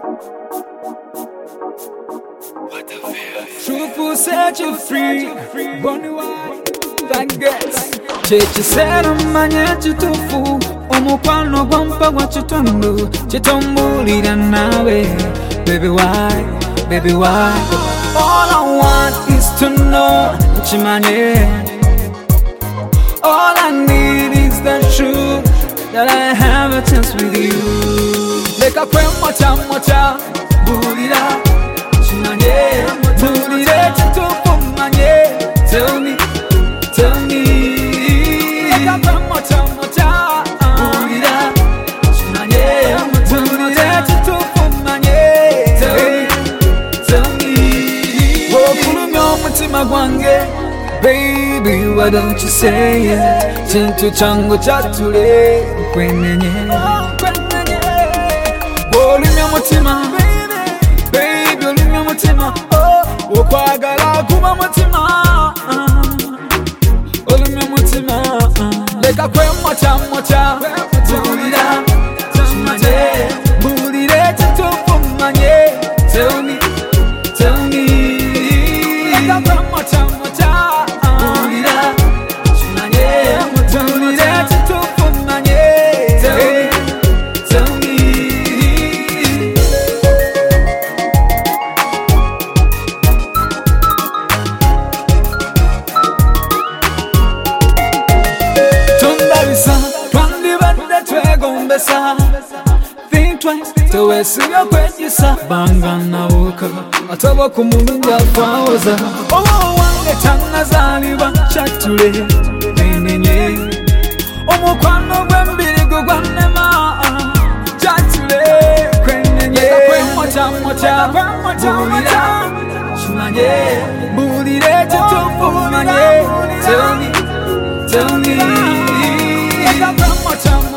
Truth will set you free. Bonnie white, thank guess. Chechi sera manya chitufu. Omukwano gwampa wa chitundu. Chitumbulira nawe. Baby why, baby why? All I want is to know chimanye. All I need is the truth, that I have a chance with you. Leka kwe mocha, bulira chimanye, bulire chitufu manye. Tell me, leka kwe mocha, bulira chimanye, bulire chitufu manye. Tell me, wokulumya omutima gwange. Baby, why don't you say it? Chintu changu chatule kwenye Olumya mutima Baby, olumya mutima Okwagala kuba mutima Olumya mutima Leka kwe mocha Bulira chimanye Bulire chitufu manye. Tell me Leka kwe mocha Think twice, tewesi ya kwejisa banga na uka ataba kumulunga faoza wange tanga zaliba chatule nenye omukwano gwembiri gugwanema chatule kwenye mocha bulira chimanye bulire chitufu manye. Tell me